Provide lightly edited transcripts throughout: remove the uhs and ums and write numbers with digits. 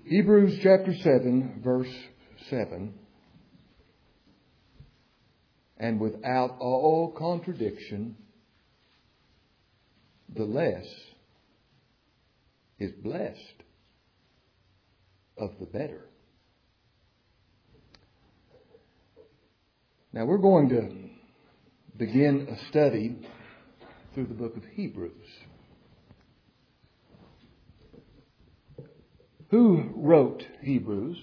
Hebrews chapter 7, verse 7. And without all contradiction, the less is blessed of the better. Now we're going to begin a study through the book of Hebrews. Who wrote Hebrews?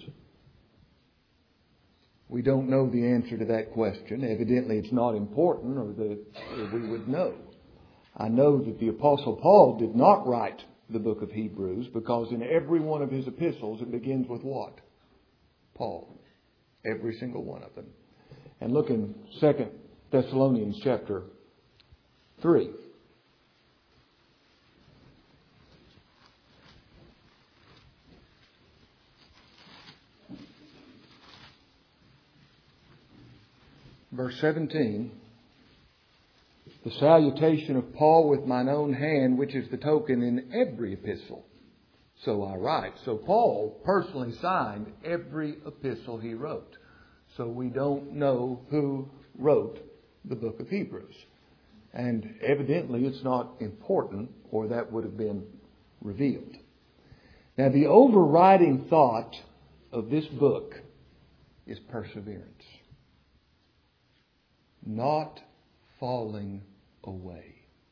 We don't know the answer to that question. Evidently it's not important or that we would know. I know that the Apostle Paul did not write the book of Hebrews because in every one of his epistles it begins with what? Paul. Every single one of them. And look in 2 Thessalonians chapter 3. Verse 17, the salutation of Paul with mine own hand, which is the token in every epistle. So I write. So Paul personally signed every epistle he wrote. So we don't know who wrote the book of Hebrews. And evidently it's not important, or that would have been revealed. Now the overriding thought of this book is perseverance. Not falling away.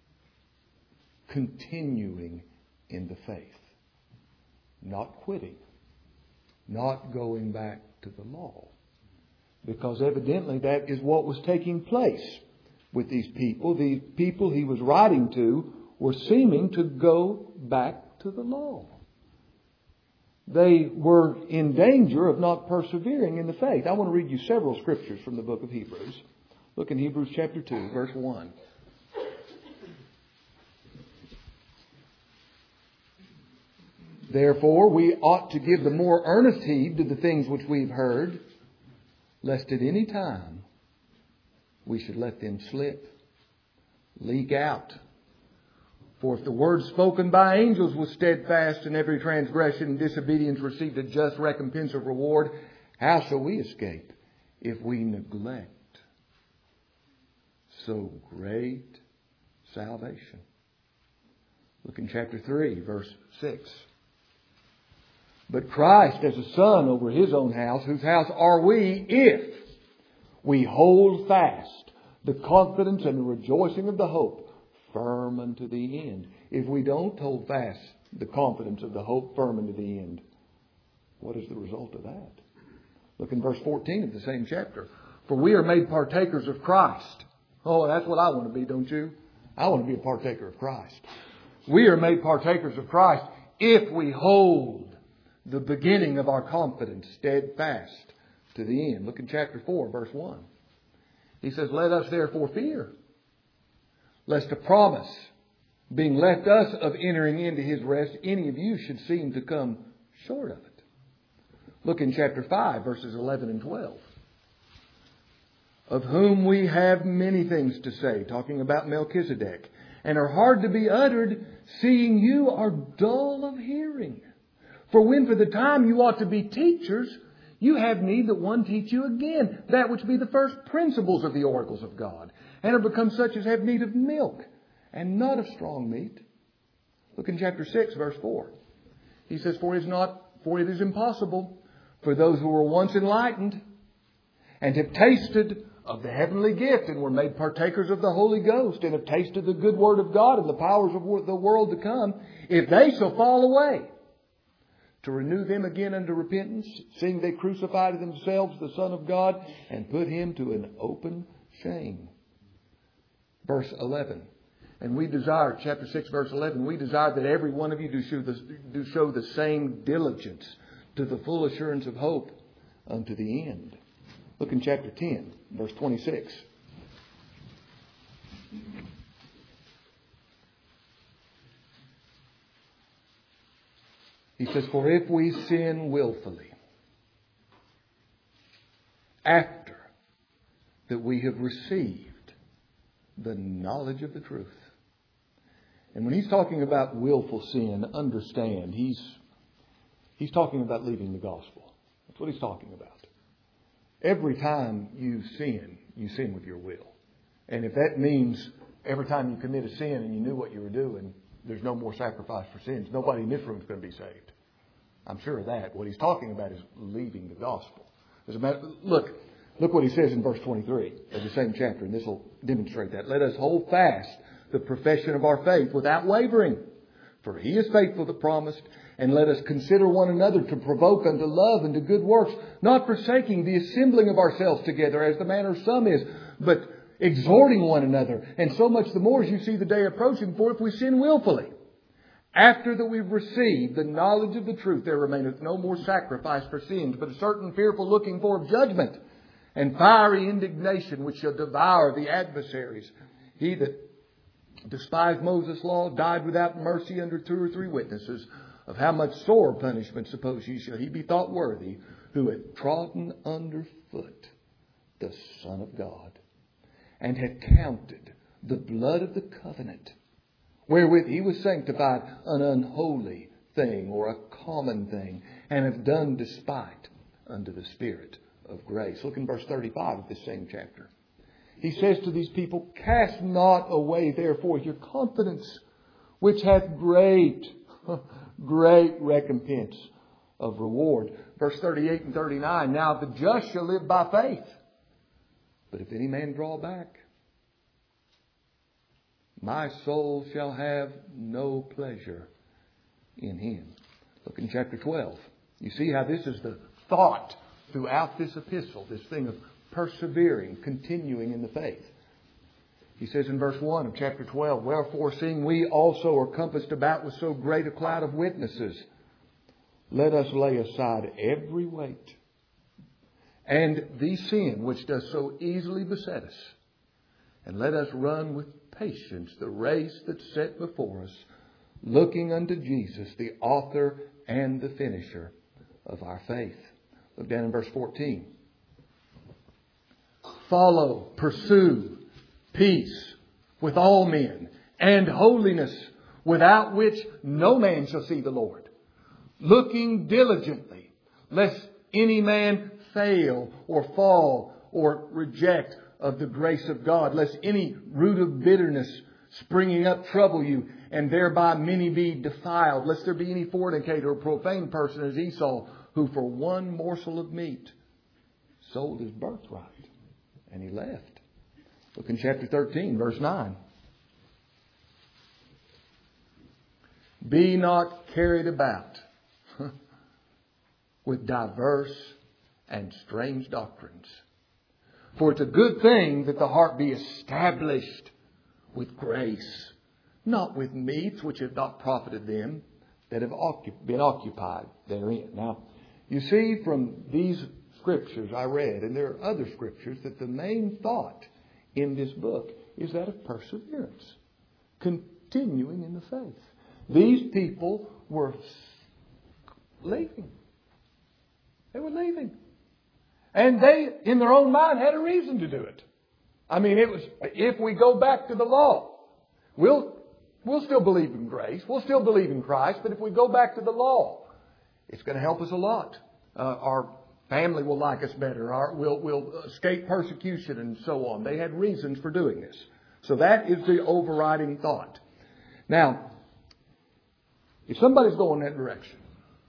Continuing in the faith. Not quitting. Not going back to the law. Because evidently that is what was taking place with these people. The people he was writing to were seeming to go back to the law. They were in danger of not persevering in the faith. I want to read you several scriptures from the book of Hebrews. Look in Hebrews chapter 2, verse 1. Therefore, we ought to give the more earnest heed to the things which we've heard, lest at any time we should let them slip, leak out. For if the word spoken by angels was steadfast, and every transgression and disobedience received a just recompense of reward, how shall we escape if we neglect so great salvation? Look in chapter 3, verse 6. But Christ as a son over his own house, whose house are we if we hold fast the confidence and the rejoicing of the hope firm unto the end. If we don't hold fast the confidence of the hope firm unto the end, what is the result of that? Look in verse 14 of the same chapter. For we are made partakers of Christ. Oh, that's what I want to be, don't you? I want to be a partaker of Christ. We are made partakers of Christ if we hold the beginning of our confidence steadfast to the end. Look in chapter 4, verse 1. He says, let us therefore fear, lest a promise being left us of entering into his rest, any of you should seem to come short of it. Look in chapter 5, verses 11 and 12. Of whom we have many things to say, talking about Melchizedek, and are hard to be uttered, seeing you are dull of hearing. For when for the time you ought to be teachers, you have need that one teach you again, that which be the first principles of the oracles of God, and are become such as have need of milk, and not of strong meat. Look in chapter 6, verse 4. He says, For it is impossible for those who were once enlightened, and have tasted of the heavenly gift, and were made partakers of the Holy Ghost, and have tasted the good word of God and the powers of the world to come, if they shall fall away, to renew them again unto repentance, seeing they crucify to themselves the Son of God, and put him to an open shame. Verse 11. And we desire, chapter 6, verse 11, we desire that every one of you do show the same diligence to the full assurance of hope unto the end. Look in chapter 10, verse 26. He says, For if we sin willfully, after that we have received the knowledge of the truth. And when he's talking about willful sin, understand, he's He's talking about leaving the gospel. That's what he's talking about. Every time you sin with your will. And if that means every time you commit a sin and you knew what you were doing, there's no more sacrifice for sins, nobody in this room is going to be saved. I'm sure of that. What he's talking about is leaving the gospel. Look what he says in verse 23 of the same chapter, and this will demonstrate that. Let us hold fast the profession of our faith without wavering. For he is faithful that promised. And let us consider one another to provoke unto love and to good works, not forsaking the assembling of ourselves together, as the manner of some is, but exhorting one another. And so much the more as you see the day approaching. For if we sin willfully, after that we've received the knowledge of the truth, there remaineth no more sacrifice for sins, but a certain fearful looking for of judgment, and fiery indignation which shall devour the adversaries. He that despised Moses' law died without mercy under 2 or 3 witnesses. Of how much sore punishment, suppose ye, shall he be thought worthy, who hath trodden under foot the Son of God, and had counted the blood of the covenant, wherewith he was sanctified, an unholy thing, or a common thing, and have done despite unto the Spirit of grace. Look in verse 35 of this same chapter. He says to these people, cast not away therefore your confidence, which hath great recompense of reward. Verse 38 and 39. Now the just shall live by faith. But if any man draw back, my soul shall have no pleasure in him. Look in chapter 12. You see how this is the thought throughout this epistle. This thing of persevering, continuing in the faith. He says in verse 1 of chapter 12, wherefore, seeing we also are compassed about with so great a cloud of witnesses, let us lay aside every weight and the sin which does so easily beset us, and let us run with patience the race that's set before us, looking unto Jesus, the author and the finisher of our faith. Look down in verse 14. Follow, pursue peace with all men, and holiness, without which no man shall see the Lord. Looking diligently, lest any man fail or fall or reject of the grace of God, lest any root of bitterness springing up trouble you, and thereby many be defiled, lest there be any fornicator or profane person as Esau, who for one morsel of meat sold his birthright, and he left. Look in chapter 13, verse 9. Be not carried about with diverse and strange doctrines. For it's a good thing that the heart be established with grace, not with meats which have not profited them that have been occupied therein. Now, you see from these scriptures I read, and there are other scriptures, that the main thought in this book is that of perseverance. Continuing in the faith. These people were leaving. They were leaving. And they, in their own mind, had a reason to do it. I mean, it was, if we go back to the law, we'll still believe in grace. We'll still believe in Christ. But if we go back to the law, it's going to help us a lot. Our family will like us better. We'll escape persecution and so on. They had reasons for doing this. So that is the overriding thought. Now, if somebody's going that direction,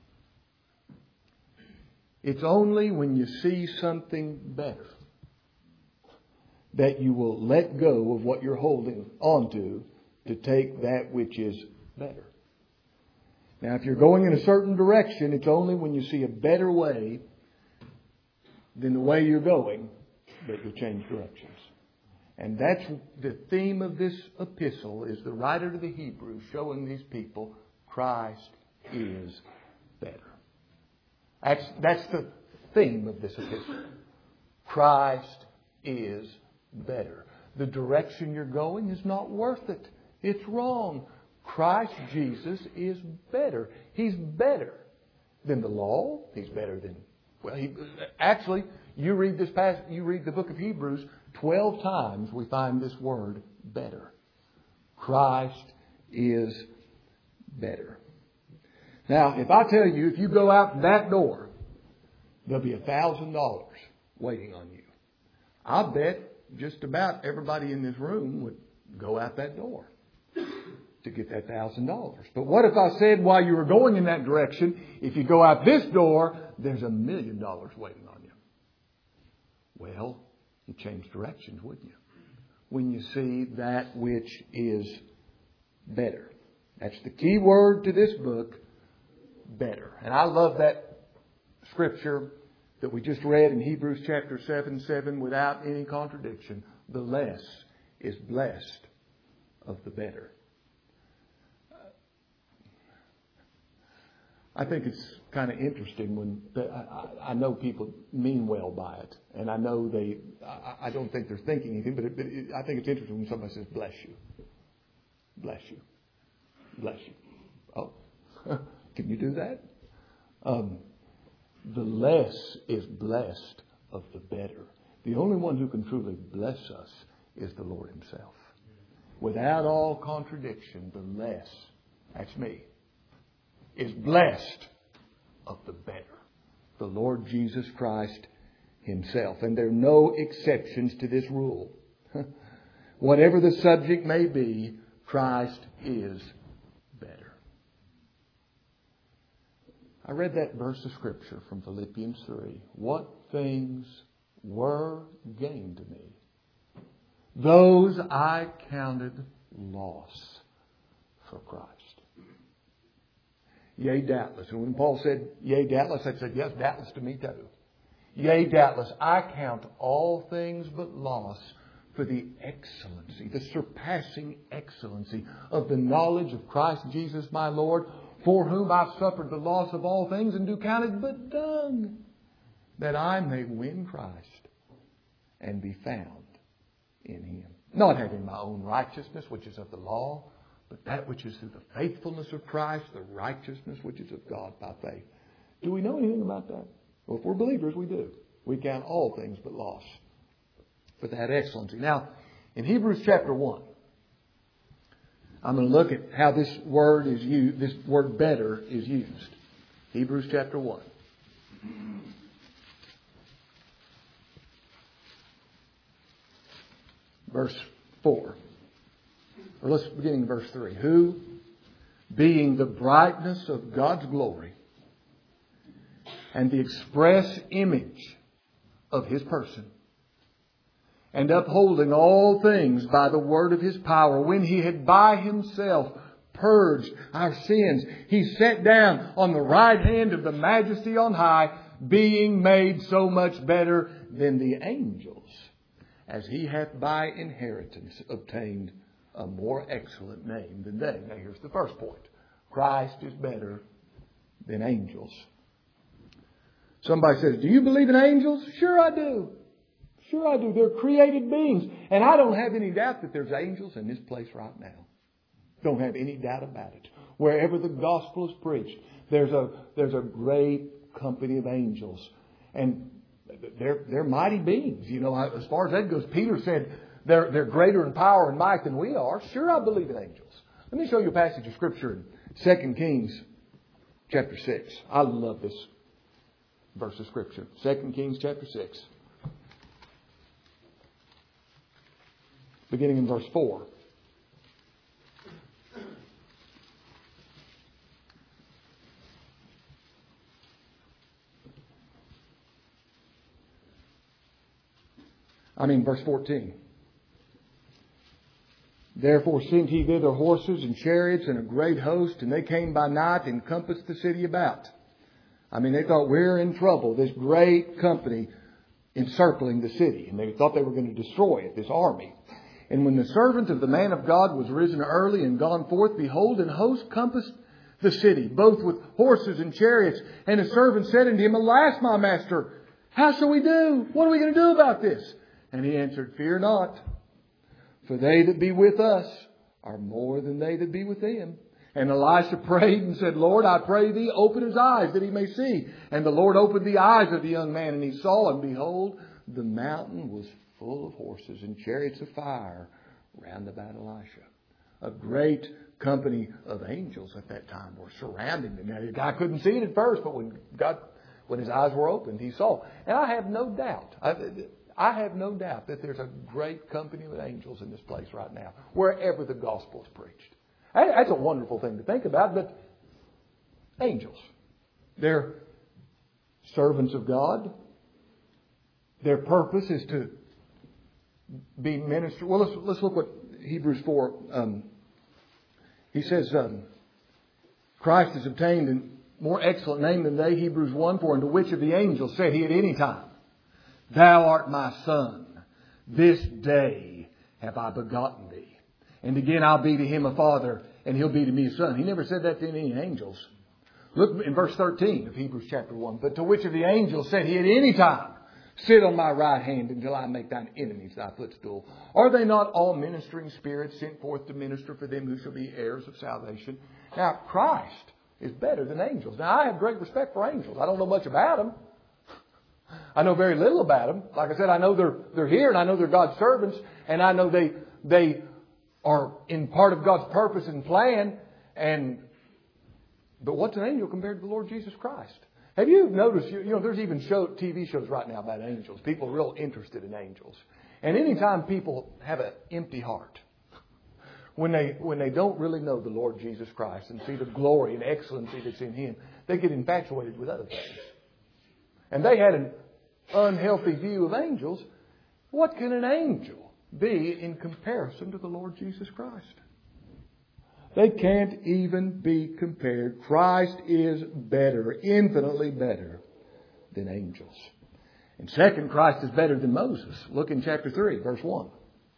it's only when you see something better that you will let go of what you're holding onto to take that which is better. Now, if you're going in a certain direction, it's only when you see a better way than the way you're going that you'll change directions. And that's the theme of this epistle, is the writer to the Hebrews showing these people Christ is better. That's the theme of this epistle. Christ is better. The direction you're going is not worth it. It's wrong. Christ Jesus is better. He's better than the law. He's better than... Actually, you read the book of Hebrews, 12 times we find this word better. Christ is better. Now, if I tell you, if you go out that door, there'll be $1,000 waiting on you. I bet just about everybody in this room would go out that door to get that $1,000. But what if I said while you were going in that direction, if you go out this door, there's $1 million waiting on you? Well, you change directions, wouldn't you? When you see that which is better. That's the key word to this book, better. And I love that scripture that we just read in Hebrews chapter 7:7 without any contradiction. The less is blessed of the better. I think it's kind of interesting when I know people mean well by it, and I know I don't think they're thinking anything, but I think it's interesting when somebody says, bless you. Bless you. Bless you. Oh, can you do that? The less is blessed of the better. The only one who can truly bless us is the Lord Himself. Without all contradiction, the less, that's me, is blessed of the better. The Lord Jesus Christ Himself. And there are no exceptions to this rule. Whatever the subject may be, Christ is better. I read that verse of Scripture from Philippians 3. What things were gain to me, those I counted loss for Christ. Yea, doubtless. And when Paul said, yea, doubtless, I said, yes, doubtless to me too. Yea, doubtless, I count all things but loss for the excellency, the surpassing excellency of the knowledge of Christ Jesus my Lord, for whom I've suffered the loss of all things and do count it but dung, that I may win Christ and be found in Him. Not having my own righteousness, which is of the law, but that which is through the faithfulness of Christ, the righteousness which is of God by faith. Do we know anything about that? Well, if we're believers, we do. We count all things but loss for that excellency. Now, in Hebrews chapter 1, I'm going to look at how this word is used, this word better is used. Hebrews chapter 1. Verse 4. Or let's begin in verse 3. Who, being the brightness of God's glory and the express image of His person, and upholding all things by the word of His power, when He had by Himself purged our sins, He sat down on the right hand of the Majesty on high, being made so much better than the angels, as He hath by inheritance obtained a more excellent name than they. Now here's the first point. Christ is better than angels. Somebody says, do you believe in angels? Sure I do. Sure I do. They're created beings. And I don't have any doubt that there's angels in this place right now. Don't have any doubt about it. Wherever the gospel is preached, there's a great company of angels. And they're mighty beings. You know, as far as that goes, Peter said they're greater in power and might than we are. Sure, I believe in angels. Let me show you a passage of Scripture in 2 Kings chapter 6. I love this verse of Scripture. 2 Kings chapter 6. Beginning in verse 4. Verse 14. Therefore sent he thither horses and chariots and a great host, and they came by night and encompassed the city about. They thought, we're in trouble. This great company encircling the city. And they thought they were going to destroy it, this army. And when the servant of the man of God was risen early and gone forth, behold, an host compassed the city, both with horses and chariots. And his servant said unto him, Alas, my master, how shall we do? What are we going to do about this? And he answered, Fear not, for they that be with us are more than they that be with them. And Elisha prayed and said, Lord, I pray thee, open his eyes that he may see. And the Lord opened the eyes of the young man, and he saw, and behold, the mountain was full of horses and chariots of fire round about Elisha. A great company of angels at that time were surrounding them. Now, the guy couldn't see it at first, but when his eyes were opened, he saw. And I have no doubt. I have no doubt that there's a great company of angels in this place right now, wherever the gospel is preached. That's a wonderful thing to think about, but angels. They're servants of God. Their purpose is to be ministers. Well, let's look what Hebrews 4. He says, Christ has obtained a more excellent name than they. Hebrews 1, for unto which of the angels said he at any time, Thou art my son. This day have I begotten thee. And again, I'll be to him a father, and he'll be to me a son. He never said that to any angels. Look in verse 13 of Hebrews chapter 1. But to which of the angels said he at any time, Sit on my right hand until I make thine enemies thy footstool. Are they not all ministering spirits sent forth to minister for them who shall be heirs of salvation? Now, Christ is better than angels. Now, I have great respect for angels. I don't know much about them. I know very little about them. Like I said, I know they're here, and I know they're God's servants, and I know they are in part of God's purpose and plan. But what's an angel compared to the Lord Jesus Christ? Have you noticed, there's even TV shows right now about angels. People are real interested in angels. And anytime people have an empty heart, when they don't really know the Lord Jesus Christ and see the glory and excellency that's in Him, they get infatuated with other things. And they had an unhealthy view of angels. What can an angel be in comparison to the Lord Jesus Christ? They can't even be compared. Christ is better, infinitely better than angels. And second, Christ is better than Moses. Look in chapter 3, verse 1.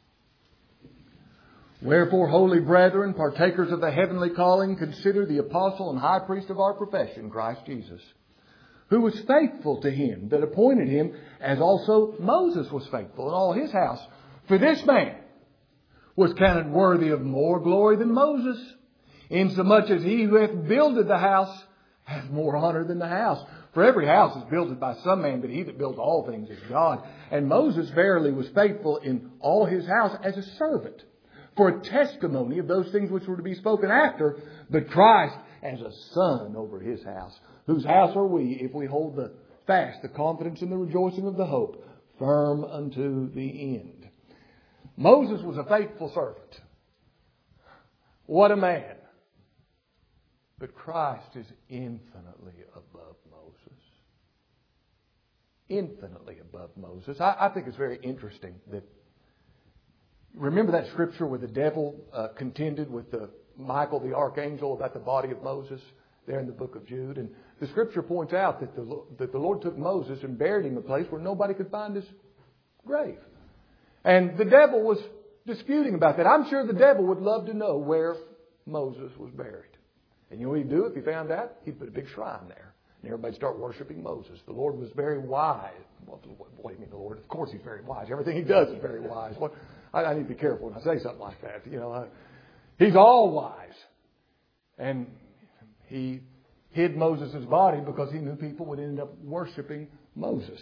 Wherefore, holy brethren, partakers of the heavenly calling, consider the apostle and high priest of our profession, Christ Jesus, who was faithful to him that appointed him, as also Moses was faithful in all his house. For this man was counted worthy of more glory than Moses, insomuch as he who hath builded the house hath more honor than the house. For every house is builded by some man, but he that builds all things is God. And Moses verily was faithful in all his house as a servant, for a testimony of those things which were to be spoken after, but Christ as a son over his house. Whose house are we, if we hold fast the confidence and the rejoicing of the hope, firm unto the end? Moses was a faithful servant. What a man. But Christ is infinitely above Moses. Infinitely above Moses. I think it's very interesting that, remember that scripture where the devil contended with Michael the archangel about the body of Moses there in the book of Jude? And the scripture points out that the Lord took Moses and buried him in a place where nobody could find his grave. And the devil was disputing about that. I'm sure the devil would love to know where Moses was buried. And you know what he'd do if he found out? He'd put a big shrine there. And everybody'd start worshiping Moses. The Lord was very wise. Well, what do you mean the Lord? Of course He's very wise. Everything He does is very wise. I need to be careful when I say something like that. He's all wise. And He hid Moses' body because He knew people would end up worshiping Moses.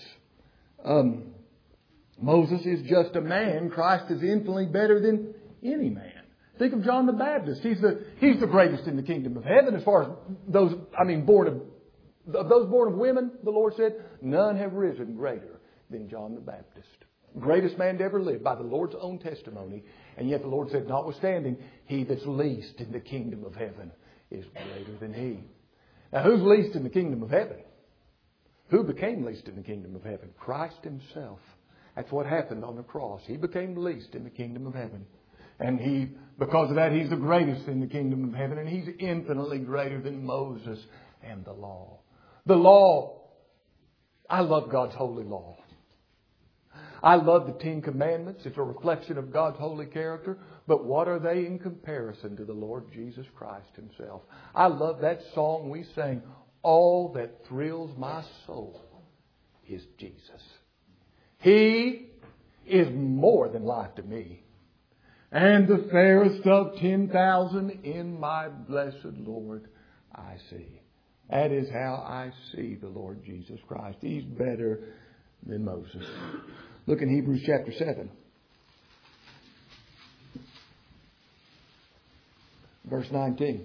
Moses is just a man. Christ is infinitely better than any man. Think of John the Baptist. He's the greatest in the kingdom of heaven as far as those born of women, the Lord said, none have risen greater than John the Baptist. Greatest man to ever live by the Lord's own testimony. And yet the Lord said, notwithstanding, he that's least in the kingdom of heaven is greater than he. Now, who's least in the kingdom of heaven? Who became least in the kingdom of heaven? Christ Himself. That's what happened on the cross. He became least in the kingdom of heaven. And because of that, He's the greatest in the kingdom of heaven. And He's infinitely greater than Moses and the law. The law, I love God's holy law. I love the 10 Commandments. It's a reflection of God's holy character. But what are they in comparison to the Lord Jesus Christ Himself? I love that song we sang, all that thrills my soul is Jesus. He is more than life to me. And the fairest of 10,000 in my blessed Lord I see. That is how I see the Lord Jesus Christ. He's better than Moses. Look in Hebrews chapter 7. Verse 19.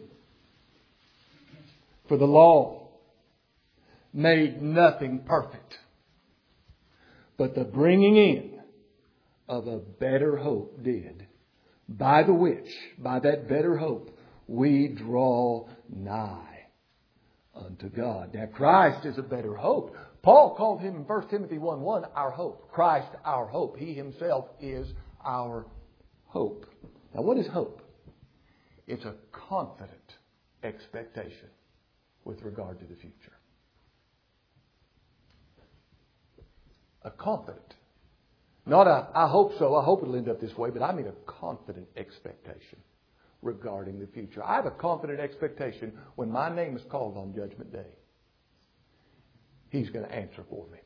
For the law made nothing perfect, but the bringing in of a better hope did, by the which, by that better hope, we draw nigh unto God. Now Christ is a better hope. Paul called Him in 1 Timothy 1:1 our hope. Christ our hope. He Himself is our hope. Now what is hope? It's a confident expectation with regard to the future. A confident. Not a, I hope so, I hope it'll end up this way, but I mean a confident expectation regarding the future. I have a confident expectation when my name is called on Judgment Day. He's going to answer for me.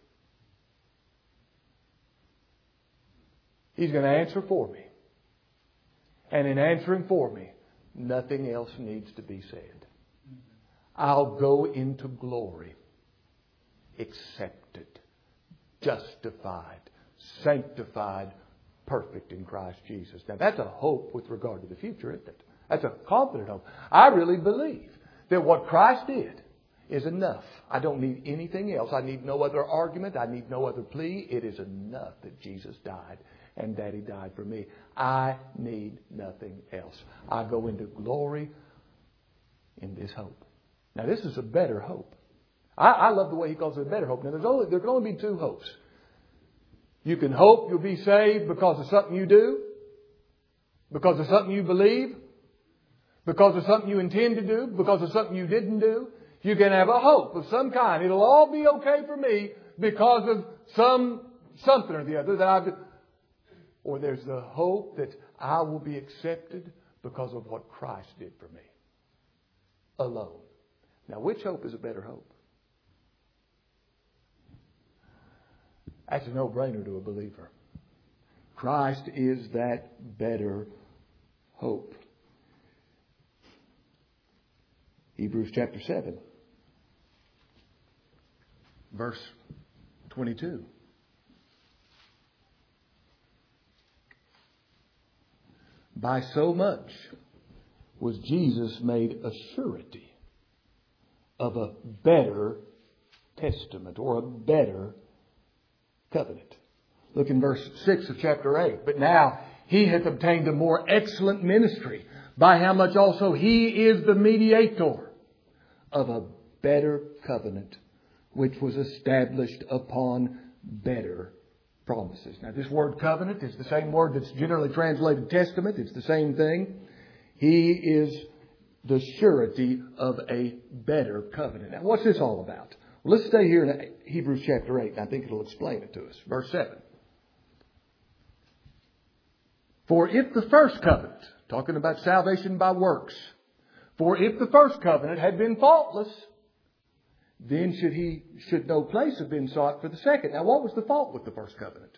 He's going to answer for me. And in answering for me, nothing else needs to be said. I'll go into glory, accepted, justified, sanctified, perfect in Christ Jesus. Now that's a hope with regard to the future, isn't it? That's a confident hope. I really believe that what Christ did is enough. I don't need anything else. I need no other argument. I need no other plea. It is enough that Jesus died and that He died for me. I need nothing else. I go into glory in this hope. Now this is a better hope. I love the way he calls it a better hope. Now there can only be two hopes. You can hope you'll be saved because of something you do, because of something you believe, because of something you intend to do, because of something you didn't do. You can have a hope of some kind. It'll all be okay for me because of something or the other that I've done. Or there's the hope that I will be accepted because of what Christ did for me. Alone. Now, which hope is a better hope? That's a no-brainer to a believer. Christ is that better hope. Hebrews chapter 7, verse 22. By so much was Jesus made a surety of a better testament or a better covenant. Look in verse 6 of chapter 8. But now He hath obtained a more excellent ministry, by how much also He is the mediator of a better covenant, which was established upon better promises. Now this word covenant is the same word that's generally translated testament. It's the same thing. He is the surety of a better covenant. Now what's this all about? Well, let's stay here in Hebrews chapter 8, and I think it'll explain it to us. Verse 7. For if the first covenant, talking about salvation by works, for if the first covenant had been faultless, then should no place have been sought for the second. Now, what was the fault with the first covenant?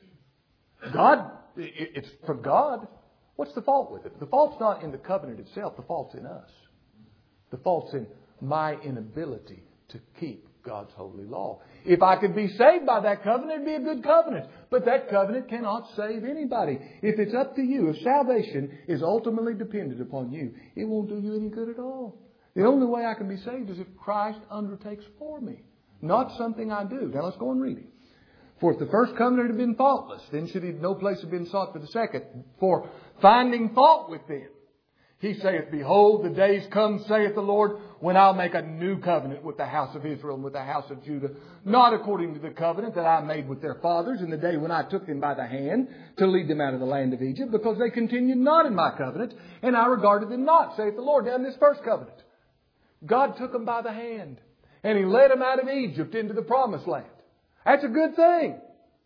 It's from God. What's the fault with it? The fault's not in the covenant itself. The fault's in us. The fault's in my inability to keep God's holy law. If I could be saved by that covenant, it'd be a good covenant. But that covenant cannot save anybody. If it's up to you, if salvation is ultimately dependent upon you, it won't do you any good at all. The only way I can be saved is if Christ undertakes for me, not something I do. Now let's go on reading. For if the first covenant had been faultless, then should no place have been sought for the second. For finding fault with them, He saith, Behold, the days come, saith the Lord, when I'll make a new covenant with the house of Israel and with the house of Judah, not according to the covenant that I made with their fathers in the day when I took them by the hand to lead them out of the land of Egypt, because they continued not in my covenant, and I regarded them not, saith the Lord. Now in this first covenant, God took them by the hand, and He led them out of Egypt into the promised land. That's a good thing.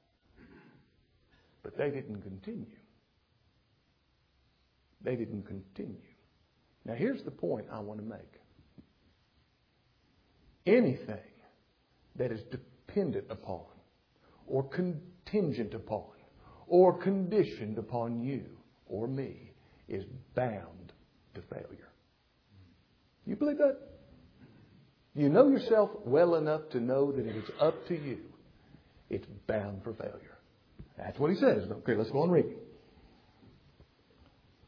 But they didn't continue. They didn't continue. Now here's the point I want to make. Anything that is dependent upon, or contingent upon, or conditioned upon you or me is bound to failure. You believe that? You know yourself well enough to know that if it's up to you, it's bound for failure. That's what he says. Okay, let's go on reading.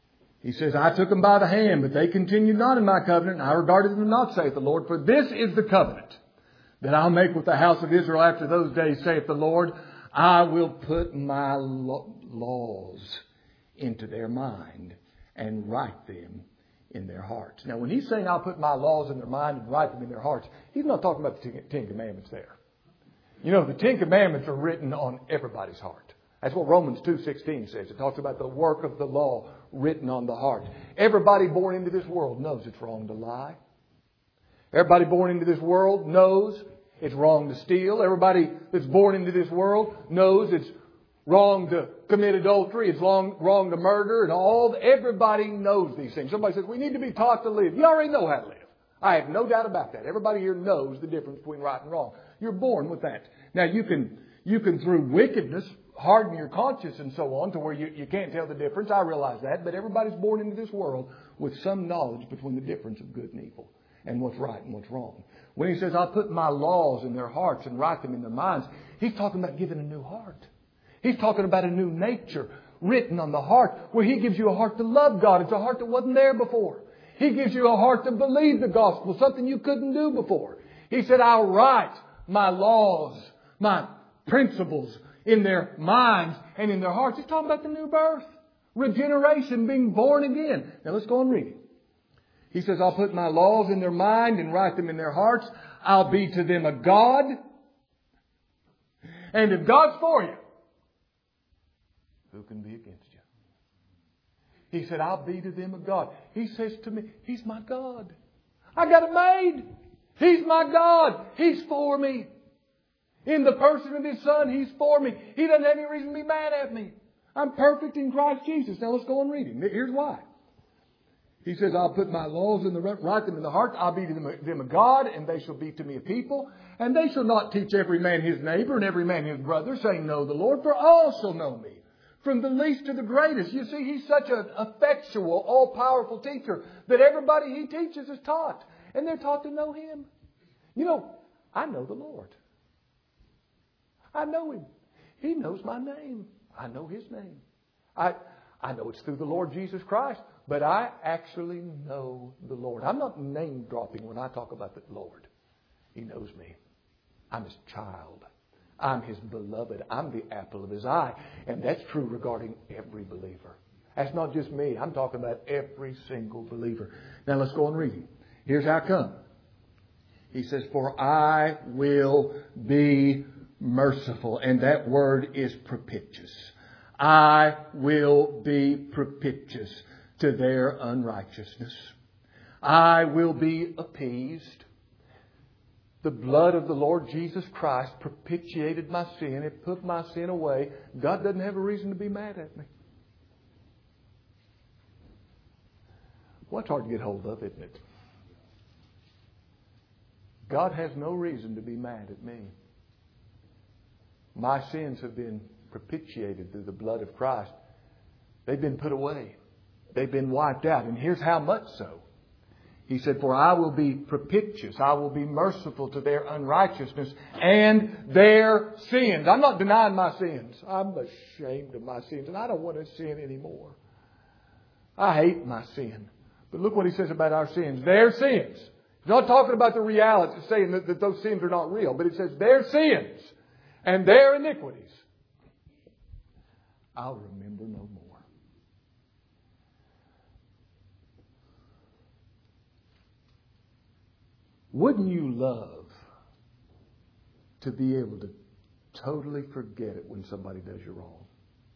He says, I took them by the hand, but they continued not in my covenant, and I regarded them not, saith the Lord. For this is the covenant that I'll make with the house of Israel after those days, saith the Lord. I will put my laws into their mind and write them in their hearts. Now, when he's saying I'll put my laws in their mind and write them in their hearts, he's not talking about the Ten Commandments there. You know, the Ten Commandments are written on everybody's heart. That's what Romans 2:16 says. It talks about the work of the law written on the heart. Everybody born into this world knows it's wrong to lie. Everybody born into this world knows it's wrong to steal. Everybody that's born into this world knows it's wrong to commit adultery. It's wrong to murder. And everybody knows these things. Somebody says, we need to be taught to live. You already know how to live. I have no doubt about that. Everybody here knows the difference between right and wrong. You're born with that. Now, you can through wickedness, harden your conscience and so on to where you can't tell the difference. I realize that. But everybody's born into this world with some knowledge between the difference of good and evil and what's right and what's wrong. When he says, I'll put my laws in their hearts and write them in their minds, he's talking about giving a new heart. He's talking about a new nature written on the heart where he gives you a heart to love God. It's a heart that wasn't there before. He gives you a heart to believe the gospel, something you couldn't do before. He said, I'll write my laws, my principles in their minds and in their hearts. He's talking about the new birth, regeneration, being born again. Now let's go on reading. He says, I'll put my laws in their mind and write them in their hearts. I'll be to them a God. And if God's for you, who can be against you? He said, I'll be to them a God. He says to me, He's my God. I got it made. He's my God. He's for me. In the person of His Son, He's for me. He doesn't have any reason to be mad at me. I'm perfect in Christ Jesus. Now let's go on reading. Here's why. He says, I'll put my laws in write them in the heart. I'll be to them a God, and they shall be to me a people. And they shall not teach every man his neighbor and every man his brother, saying, Know the Lord, for all shall know me, from the least to the greatest. You see, He's such an effectual, all-powerful teacher that everybody He teaches is taught. And they're taught to know Him. You know, I know the Lord. I know Him. He knows my name. I know His name. I know it's through the Lord Jesus Christ, but I actually know the Lord. I'm not name dropping when I talk about the Lord. He knows me. I'm His child. I'm His beloved. I'm the apple of His eye. And that's true regarding every believer. That's not just me. I'm talking about every single believer. Now let's go on reading. Here's how come. He says, For I will be merciful. And that word is propitious. I will be propitious to their unrighteousness. I will be appeased. The blood of the Lord Jesus Christ propitiated my sin. It put my sin away. God doesn't have a reason to be mad at me. Well, it's hard to get hold of, isn't it? God has no reason to be mad at me. My sins have been propitiated through the blood of Christ. They've been put away. They've been wiped out. And here's how much so. He said, For I will be propitious. I will be merciful to their unrighteousness and their sins. I'm not denying my sins. I'm ashamed of my sins. And I don't want to sin anymore. I hate my sin. But look what he says about our sins. Their sins. He's not talking about the reality, saying that those sins are not real. But it says their sins and their iniquities I'll remember no more. Wouldn't you love to be able to totally forget it when somebody does you wrong?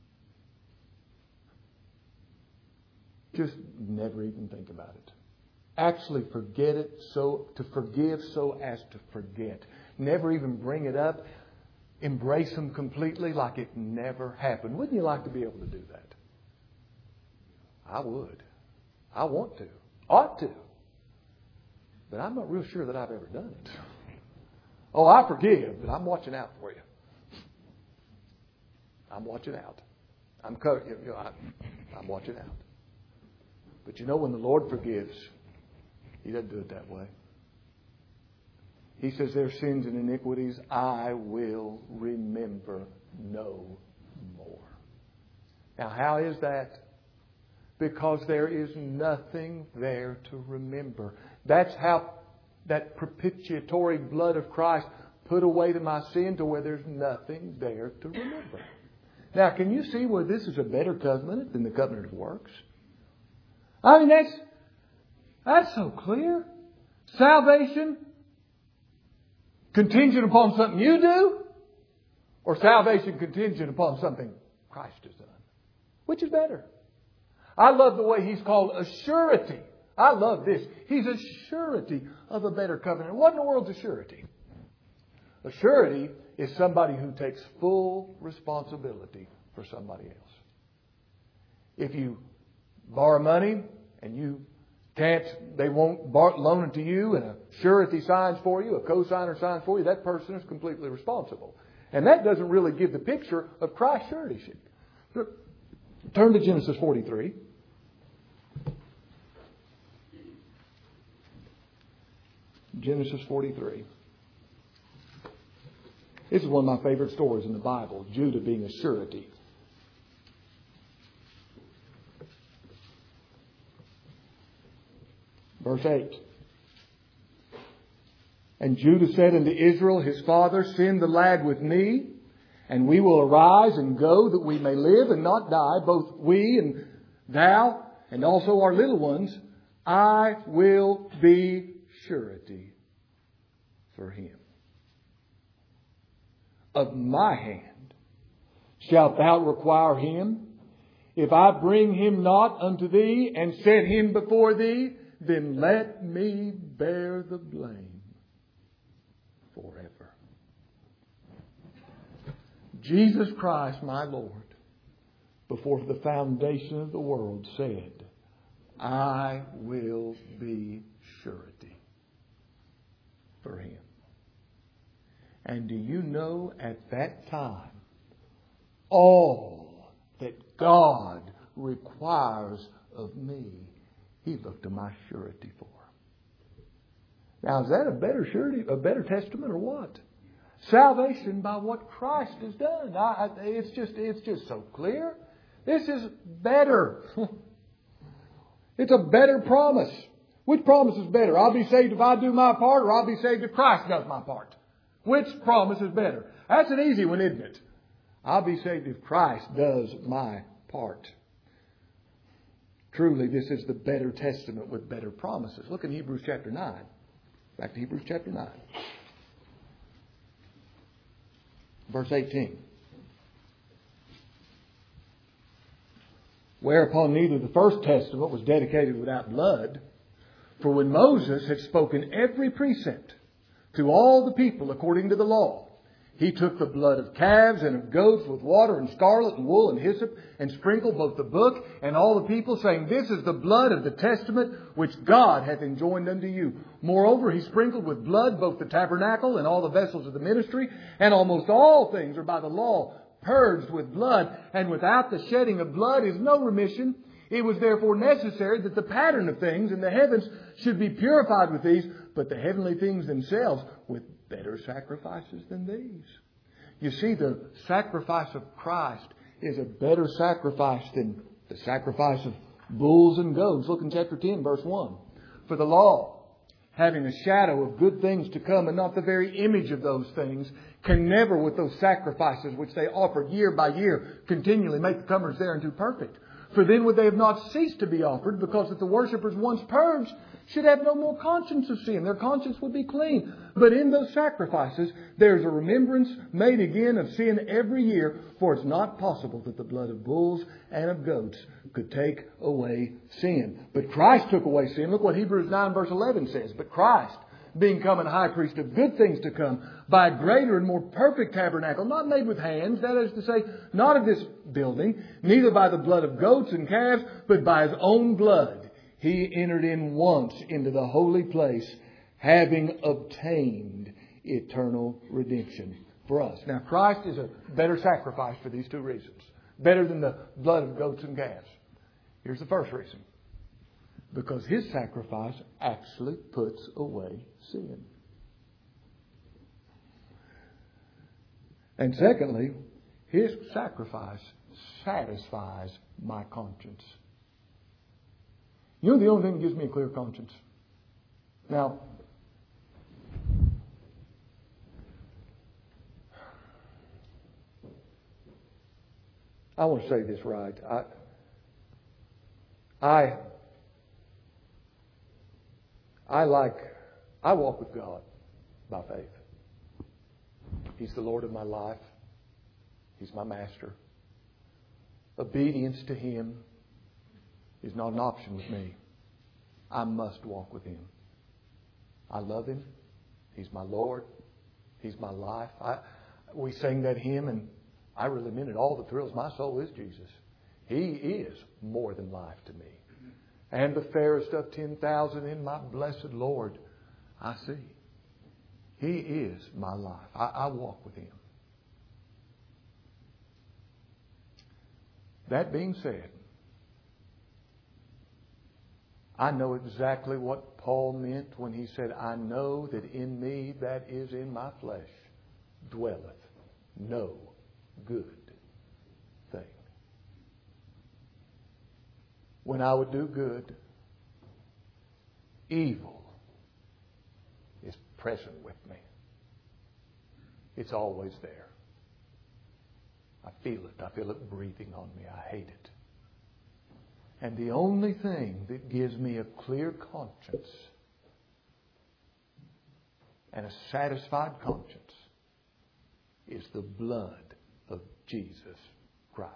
Just never even think about it. Actually forget it, to forgive so as to forget. Never even bring it up. Embrace them completely like it never happened. Wouldn't you like to be able to do that? I would. I want to. Ought to. But I'm not real sure that I've ever done it. Oh, I forgive, but I'm watching out for you. I'm watching out. I'm watching out. But you know, when the Lord forgives, He doesn't do it that way. He says, their sins and iniquities I will remember no more. Now, how is that? Because there is nothing there to remember. That's how that propitiatory blood of Christ put away my sin to where there's nothing there to remember. Now, can you see where this is a better covenant than the covenant of works? I mean, that's so clear. Salvation contingent upon something you do, or salvation contingent upon something Christ has done? Which is better? I love the way he's called a surety. I love this. He's a surety of a better covenant. What in the world's a surety? A surety is somebody who takes full responsibility for somebody else. If you borrow money and you can't, they won't loan it to you, and a surety signs for you, a co-signer signs for you, that person is completely responsible. And that doesn't really give the picture of Christ's suretyship. Turn to Genesis 43. Genesis 43. This is one of my favorite stories in the Bible, Judah being a surety. Verse 8. And Judah said unto Israel his father, Send the lad with me, and we will arise and go, that we may live and not die, both we and thou, and also our little ones. I will be surety for him. Of my hand shalt thou require him. If I bring him not unto thee, and set him before thee, then let me bear the blame forever. Jesus Christ, my Lord, before the foundation of the world said, I will be surety for him. And do you know, at that time, all that God requires of me, He looked to my surety for. Now, is that a better surety, a better testament, or what? Salvation by what Christ has done. It's just so clear. This is better. It's a better promise. Which promise is better? I'll be saved if I do my part, or I'll be saved if Christ does my part. Which promise is better? That's an easy one, isn't it? I'll be saved if Christ does my part. Truly, this is the better testament with better promises. Look in Hebrews chapter 9. Back to Hebrews chapter 9. Verse 18. Whereupon neither the first testament was dedicated without blood, for when Moses had spoken every precept to all the people according to the law, he took the blood of calves and of goats with water and scarlet and wool and hyssop, and sprinkled both the book and all the people, saying, This is the blood of the testament which God hath enjoined unto you. Moreover, he sprinkled with blood both the tabernacle and all the vessels of the ministry, and almost all things are by the law purged with blood, and without the shedding of blood is no remission. It was therefore necessary that the pattern of things in the heavens should be purified with these, but the heavenly things themselves with better sacrifices than these. You see, the sacrifice of Christ is a better sacrifice than the sacrifice of bulls and goats. Look in chapter 10, verse 1. For the law, having a shadow of good things to come and not the very image of those things, can never, with those sacrifices which they offered year by year, continually make the comers thereunto perfect. For then would they have not ceased to be offered, because that the worshippers once purged should have no more conscience of sin. Their conscience would be clean. But in those sacrifices, there's a remembrance made again of sin every year, for it's not possible that the blood of bulls and of goats could take away sin. But Christ took away sin. Look what Hebrews 9 verse 11 says. But Christ, being come a high priest of good things to come, by a greater and more perfect tabernacle, not made with hands, that is to say, not of this building, neither by the blood of goats and calves, but by His own blood, He entered in once into the holy place, having obtained eternal redemption for us. Now, Christ is a better sacrifice for these two reasons. Better than the blood of goats and calves. Here's the first reason. Because His sacrifice actually puts away sin. And secondly, His sacrifice satisfies my conscience. You know the only thing that gives me a clear conscience? Now, I want to say this right. I walk with God by faith. He's the Lord of my life. He's my master. Obedience to Him is not an option with me. I must walk with Him. I love Him. He's my Lord. He's my life. We sang that hymn, and I really meant it. All that thrills my soul is Jesus. He is more than life to me. And the fairest of 10,000 in my blessed Lord I see. He is my life. I walk with Him. That being said, I know exactly what Paul meant when he said, I know that in me, that is in my flesh, dwelleth no good thing. When I would do good, evil is present with me. It's always there. I feel it. I feel it breathing on me. I hate it. And the only thing that gives me a clear conscience and a satisfied conscience is the blood of Jesus Christ.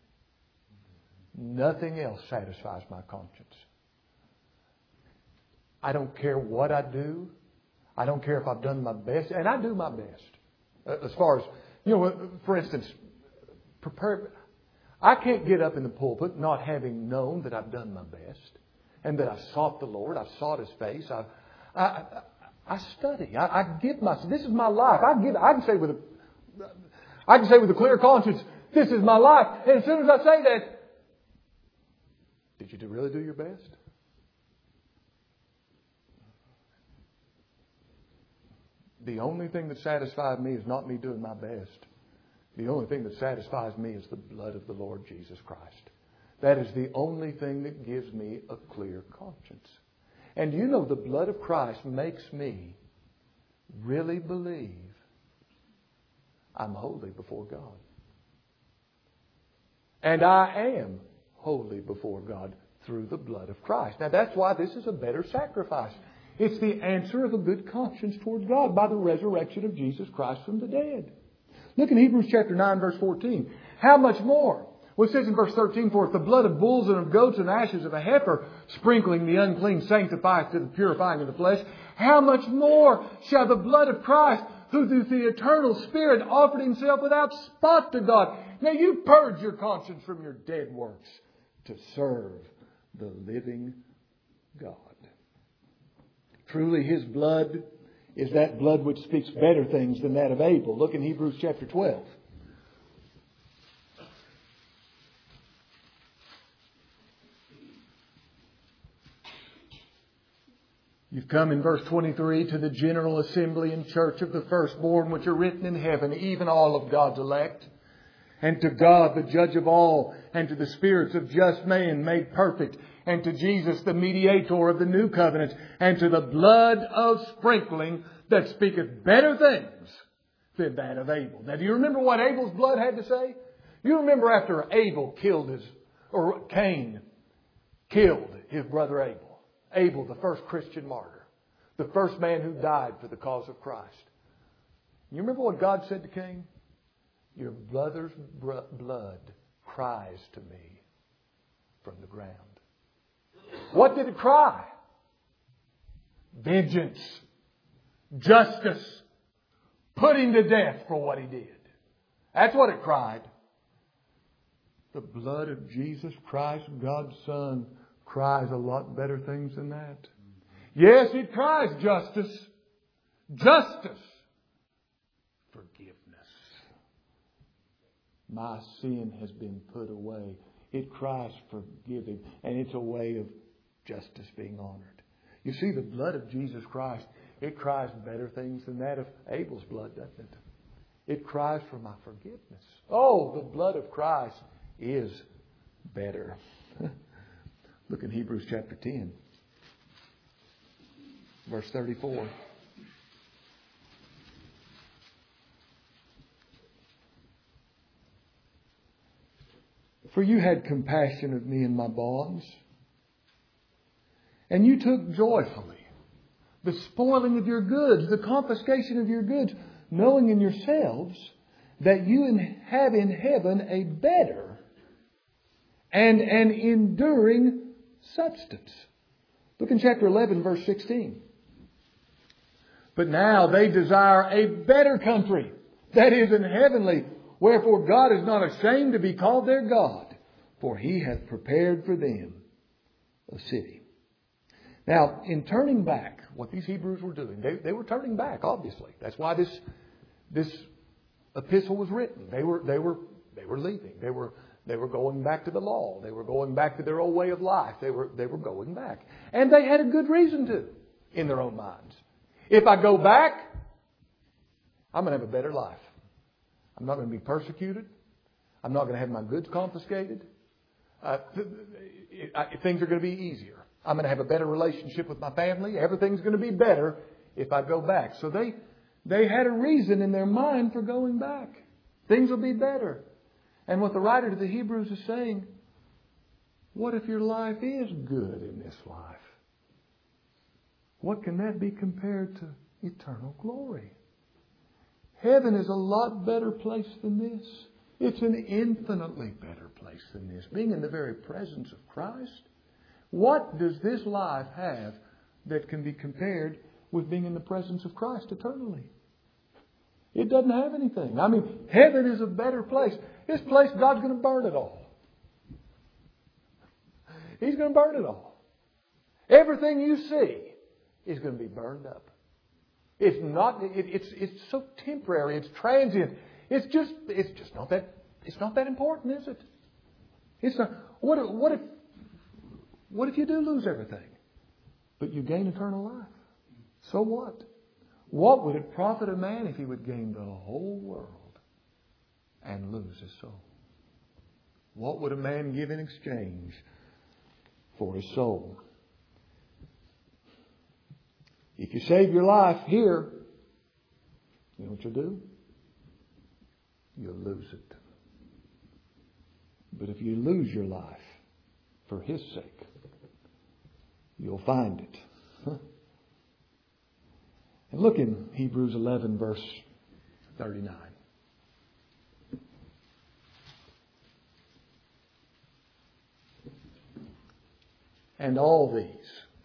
Nothing else satisfies my conscience. I don't care what I do. I don't care if I've done my best. And I do my best. As far as, for instance, I can't get up in the pulpit not having known that I've done my best and that I've sought the Lord. I've sought His face. I study. I give myself. This is my life. I can say with a clear conscience, this is my life. And as soon as I say that, did you really do your best? The only thing that satisfies me is not me doing my best. The only thing that satisfies me is the blood of the Lord Jesus Christ. That is the only thing that gives me a clear conscience. And the blood of Christ makes me really believe I'm holy before God. And I am holy before God through the blood of Christ. Now that's why this is a better sacrifice. It's the answer of a good conscience towards God by the resurrection of Jesus Christ from the dead. Look in Hebrews chapter 9, verse 14. How much more? Well, it says in verse 13, for if the blood of bulls and of goats and ashes of a heifer, sprinkling the unclean, sanctifies to the purifying of the flesh, how much more shall the blood of Christ, who through the eternal Spirit offered Himself without spot to God. Now you purge your conscience from your dead works to serve the living God. Truly His blood is that blood which speaks better things than that of Abel. Look in Hebrews chapter 12. You've come in verse 23 to the general assembly and church of the firstborn which are written in heaven, even all of God's elect. And to God, the judge of all, and to the spirits of just men made perfect, and to Jesus, the mediator of the new covenant, and to the blood of sprinkling that speaketh better things than that of Abel. Now, do you remember what Abel's blood had to say? You remember after Cain killed his brother Abel. Abel, the first Christian martyr. The first man who died for the cause of Christ. You remember what God said to Cain? Your brother's blood cries to me from the ground. What did it cry? Vengeance. Justice. Put him to death for what he did. That's what it cried. The blood of Jesus Christ, God's Son, cries a lot better things than that. Yes, it cries justice. Justice. Forgiveness. My sin has been put away. It cries forgiving. And it's a way of justice being honored. You see, the blood of Jesus Christ, it cries better things than that of Abel's blood, doesn't it? It cries for my forgiveness. Oh, the blood of Christ is better. Look in Hebrews chapter 10, verse 34. For you had compassion of me in my bonds, and you took joyfully the spoiling of your goods, the confiscation of your goods, knowing in yourselves that you have in heaven a better and an enduring substance. Look in chapter 11, verse 16. But now they desire a better country, that is in heavenly. Wherefore God is not ashamed to be called their God, for He hath prepared for them a city. Now, in turning back, what these Hebrews were doing, they were turning back, obviously. That's why this epistle was written. They were leaving. They were going back to the law. They were going back to their old way of life. They were going back. And they had a good reason to, in their own minds. If I go back, I'm going to have a better life. I'm not going to be persecuted. I'm not going to have my goods confiscated. Things are going to be easier. I'm going to have a better relationship with my family. Everything's going to be better if I go back. So they had a reason in their mind for going back. Things will be better. And what the writer to the Hebrews is saying, what if your life is good in this life? What can that be compared to eternal glory? Heaven is a lot better place than this. It's an infinitely better place than this. Being in the very presence of Christ. What does this life have that can be compared with being in the presence of Christ eternally? It doesn't have anything. I mean, heaven is a better place. This place, God's going to burn it all. He's going to burn it all. Everything you see is going to be burned up. It's not. It's so temporary. It's transient. It's just not that. It's not that important, is it? It's not. What if you do lose everything, but you gain eternal life? So what? What would it profit a man if he would gain the whole world and lose his soul? What would a man give in exchange for his soul? If you save your life here, you know what you'll do? You'll lose it. But if you lose your life for His sake, you'll find it. And look in Hebrews 11, verse 39. And all these,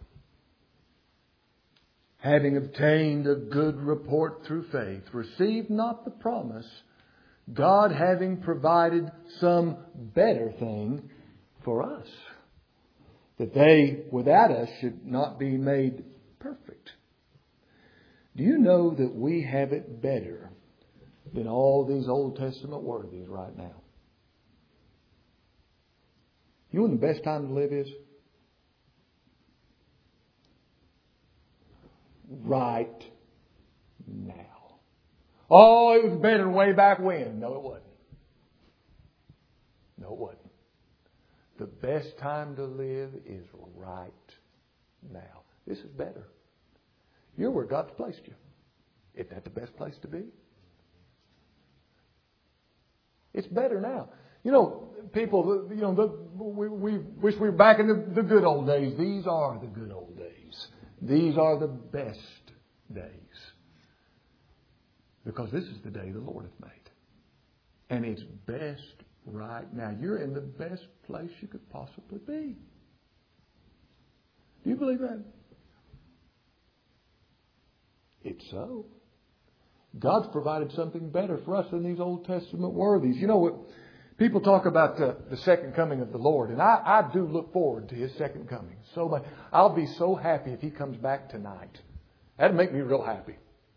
having obtained a good report through faith, received not the promise, God having provided some better thing for us, that they without us should not be made perfect. Do you know that we have it better than all these Old Testament worthies right now? You know when the best time to live is? Right now. Oh, it was better way back when. No, it wasn't. No, it wasn't. The best time to live is right now. This is better. You're where God's placed you. Isn't that the best place to be? It's better now. You know, people, we wish we were back in the good old days. These are the good old days. These are the best days. Because this is the day the Lord hath made. And it's best right now. You're in the best place you could possibly be. Do you believe that? It's so. God's provided something better for us than these Old Testament worthies. You know what? People talk about the second coming of the Lord. And I do look forward to His second coming so much. I'll be so happy if He comes back tonight. That'd make me real happy.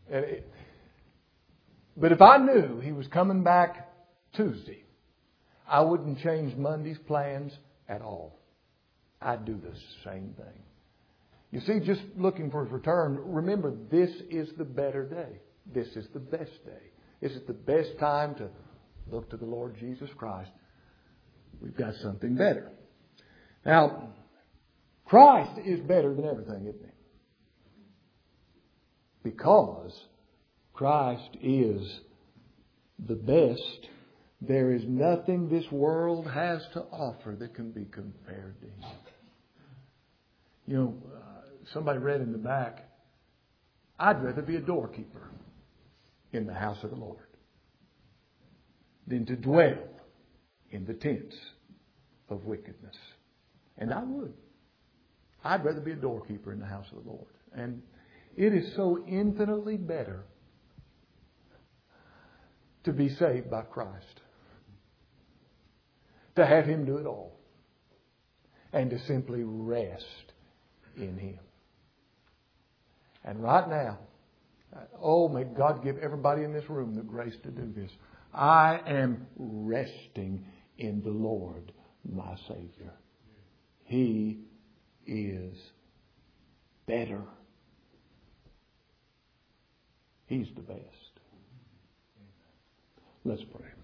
But if I knew He was coming back Tuesday, I wouldn't change Monday's plans at all. I'd do the same thing. You see, just looking for His return, remember, this is the better day. This is the best day. This is the best time to look to the Lord Jesus Christ. We've got something better. Now, Christ is better than everything, isn't He? Because Christ is the best. There is nothing this world has to offer that can be compared to Him. You know, somebody read in the back, I'd rather be a doorkeeper in the house of the Lord than to dwell in the tents of wickedness. And I would. I'd rather be a doorkeeper in the house of the Lord. And it is so infinitely better to be saved by Christ. To have Him do it all. And to simply rest in Him. And right now, oh, may God give everybody in this room the grace to do this. I am resting in the Lord, my Savior. He is better. He's the best. Let's pray.